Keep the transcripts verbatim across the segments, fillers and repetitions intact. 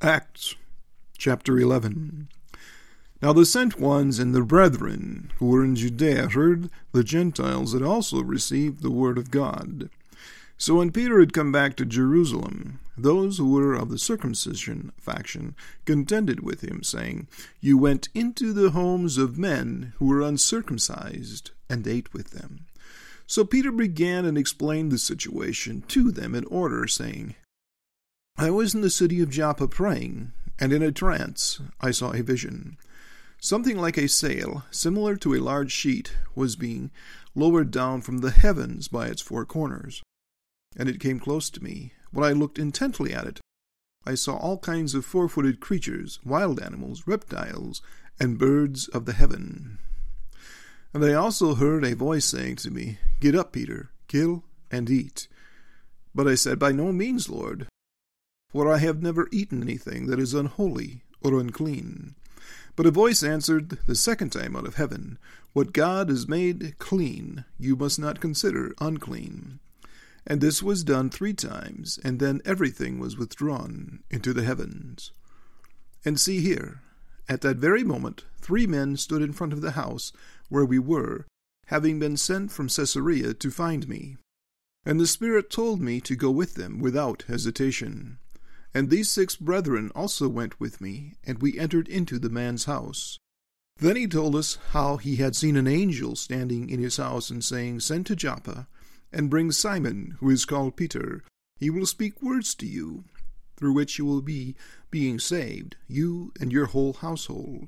Acts chapter eleven. Now the sent ones and the brethren who were in Judea heard the Gentiles had also received the word of God. So when Peter had come back to Jerusalem, those who were of the circumcision faction contended with him, saying, You went into the homes of men who were uncircumcised, and ate with them. So Peter began and explained the situation to them in order, saying, I was in the city of Joppa praying, and in a trance I saw a vision. Something like a sail, similar to a large sheet, was being lowered down from the heavens by its four corners. And it came close to me. When I looked intently at it, I saw all kinds of four-footed creatures, wild animals, reptiles, and birds of the heaven. And I also heard a voice saying to me, Get up, Peter, kill and eat. But I said, By no means, Lord, for I have never eaten anything that is unholy or unclean. But a voice answered the second time out of heaven, What God has made clean, you must not consider unclean. And this was done three times, and then everything was withdrawn into the heavens. And see here, at that very moment, three men stood in front of the house where we were, having been sent from Caesarea to find me. And the Spirit told me to go with them without hesitation. And these six brethren also went with me, and we entered into the man's house. Then he told us how he had seen an angel standing in his house and saying, Send to Joppa, and bring Simon, who is called Peter. He will speak words to you, through which you will be being saved, you and your whole household.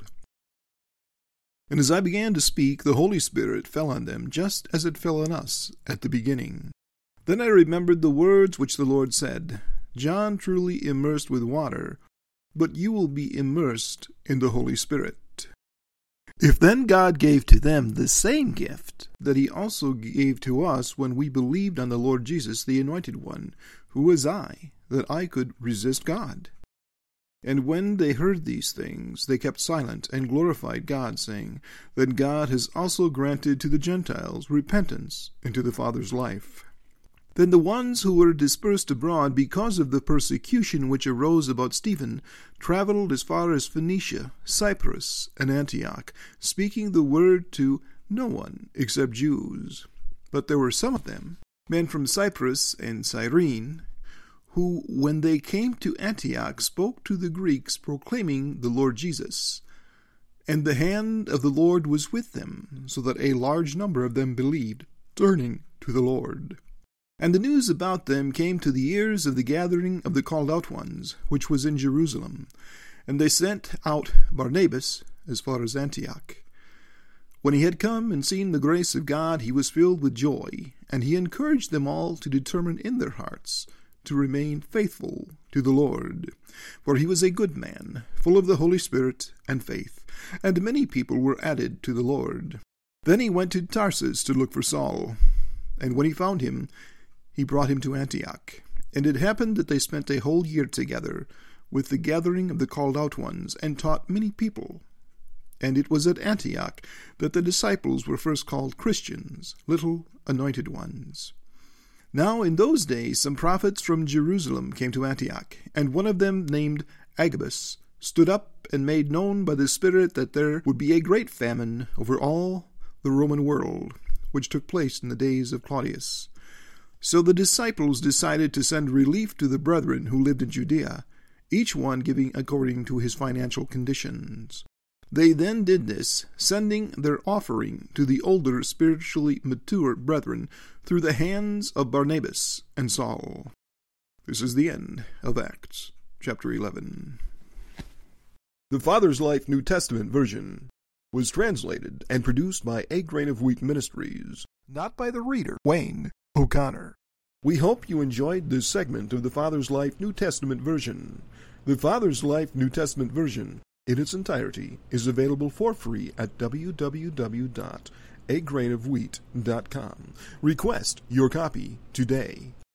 And as I began to speak, the Holy Spirit fell on them, just as it fell on us at the beginning. Then I remembered the words which the Lord said, John truly immersed with water, but you will be immersed in the Holy Spirit. If then God gave to them the same gift that he also gave to us when we believed on the Lord Jesus, the Anointed One, who was I, that I could resist God? And when they heard these things, they kept silent and glorified God, saying, That God has also granted to the Gentiles repentance into the Father's life. Then the ones who were dispersed abroad because of the persecution which arose about Stephen traveled as far as Phoenicia, Cyprus, and Antioch, speaking the word to no one except Jews. But there were some of them, men from Cyprus and Cyrene, who, when they came to Antioch, spoke to the Greeks, proclaiming the Lord Jesus. And the hand of the Lord was with them, so that a large number of them believed, turning to the Lord. And the news about them came to the ears of the gathering of the called out ones, which was in Jerusalem. And they sent out Barnabas as far as Antioch. When he had come and seen the grace of God, he was filled with joy, and he encouraged them all to determine in their hearts to remain faithful to the Lord. For he was a good man, full of the Holy Spirit and faith, and many people were added to the Lord. Then he went to Tarsus to look for Saul, and when he found him, he brought him to Antioch. And it happened that they spent a whole year together with the gathering of the called out ones, and taught many people. And it was at Antioch that the disciples were first called Christians, little anointed ones. Now in those days some prophets from Jerusalem came to Antioch, and one of them, named Agabus, stood up and made known by the Spirit that there would be a great famine over all the Roman world, which took place in the days of Claudius. So the disciples decided to send relief to the brethren who lived in Judea, each one giving according to his financial conditions. They then did this, sending their offering to the older spiritually mature brethren through the hands of Barnabas and Saul. This is the end of Acts chapter eleven. The Father's Life New Testament version was translated and produced by A Grain of Wheat Ministries, not by the reader, Wayne O'Connor. We hope you enjoyed this segment of the Father's Life New Testament version. The Father's Life New Testament version, in its entirety, is available for free at w w w dot a grain of wheat dot com. Request your copy today.